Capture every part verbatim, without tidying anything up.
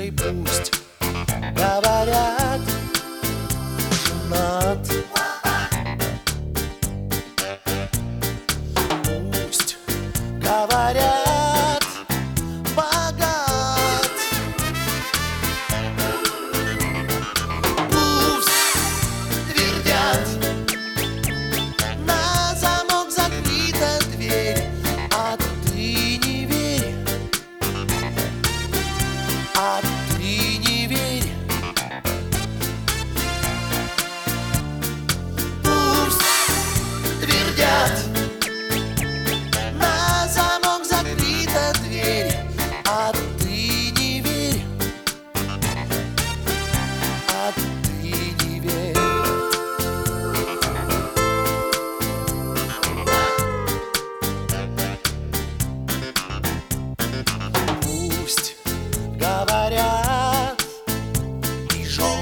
слушай, пусть говорят, женат. Пусть говорят, богат. Пусть твердят, на замок закрыта дверь, а ты не верь, а ты не верь. Пусть твердят, на замок закрыта дверь, а ты не верь, а ты не верь. Пусть говорят пижон,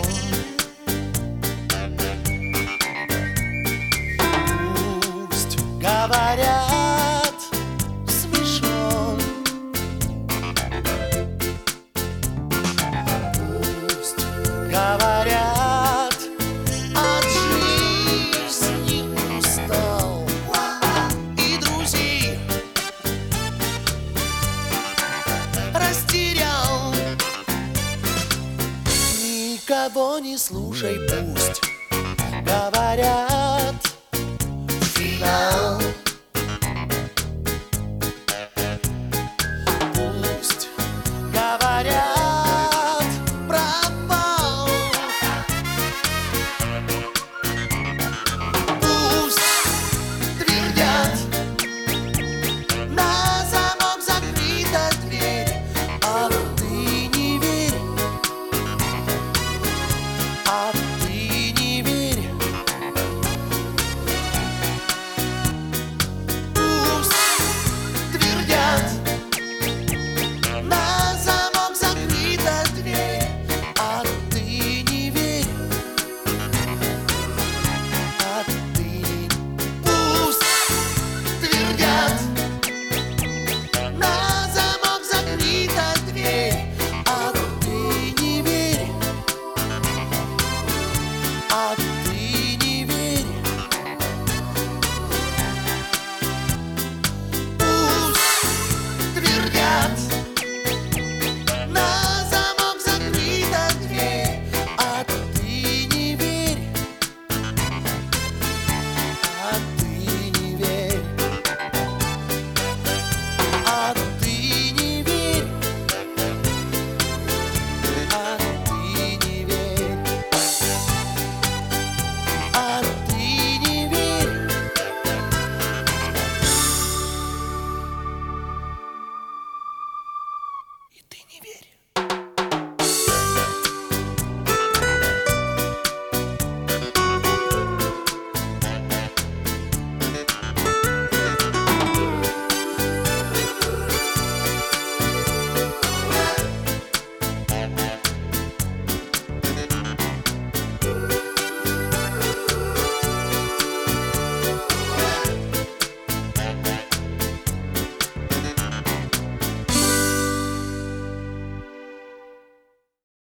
пусть говорят смешон, пусть говорят от жизни устал и друзей растерял. Никого не слушай, пусть говорят финал.